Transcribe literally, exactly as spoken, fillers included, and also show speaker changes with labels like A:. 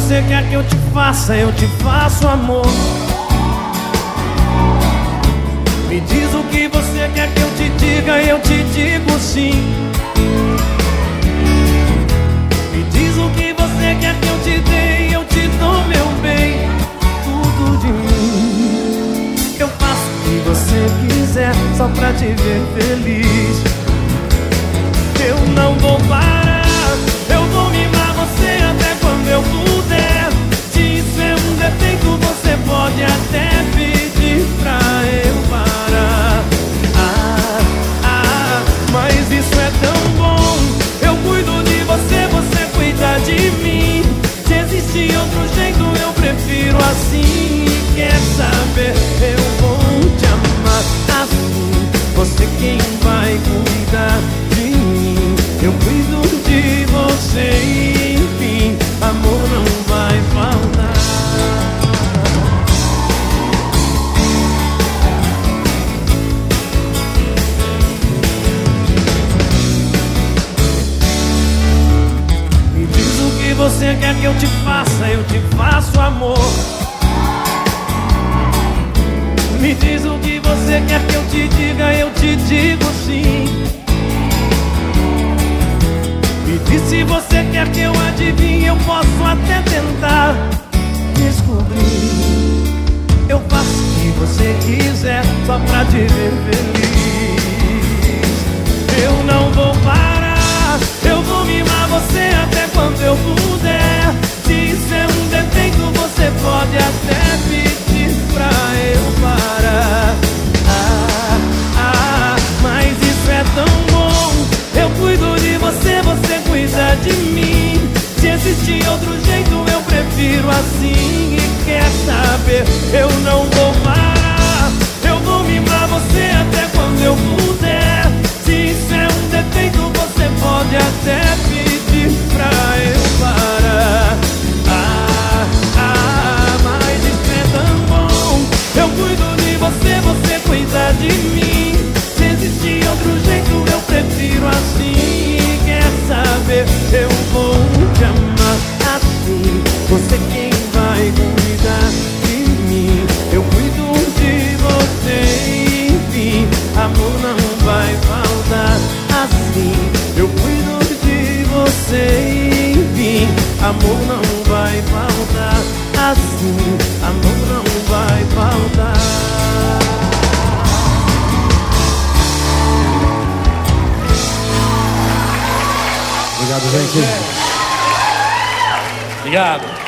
A: você quer que eu te faça, eu te faço, amor. Me diz o que você quer que eu te diga, eu te digo sim. Me diz o que você quer que eu te dê, eu te dou, meu bem. Tudo de mim eu faço o que você quiser, só pra te ver feliz. Eu não vou parar, eu vou mimar você até quando eu puder. Se isso é um defeito, você pode até pedir pra eu parar. Ah, ah, mas isso é tão bom. Eu cuido de você, você cuida de mim. Se existe outro jeito, eu prefiro assim. E quer saber, eu vou te amar assim. Você quem vai cuidar de mim. Eu cuido de você, enfim, amor não vai faltar. Me diz o que você quer que eu te faça, eu te faço, amor. Me diz o que você quer que eu te diga, eu te digo sim. Me diz se você quer que eu adivinhe, eu posso até tentar descobrir. Eu faço o que você quiser, só pra te ver feliz. Eu não vou parar, eu vou mimar você até quando eu puder. Se isso é um defeito, você pode até pedir pra eu parar. Ah, ah, mas isso é tão bom. Eu cuido de você, você cuida de mim. Se existe outro jeito, eu prefiro assim. E quer saber, eu não vou parar. Eu vou mimar você até quando eu puder. Se isso é um defeito, você pode até pedir pra eu parar. Ah, ah, mas isso é tão bom. Eu cuido de você, você cuida de mim. Se existe outro jeito, eu prefiro assim. Quer saber, eu vou te amar assim. Você quem vai cuidar de mim. Eu cuido de você, enfim, amor não vai faltar assim. Eu cuido de você, enfim, amor não vai faltar assim. Amor não vai faltar.
B: Obrigado, gente.
C: Obrigado.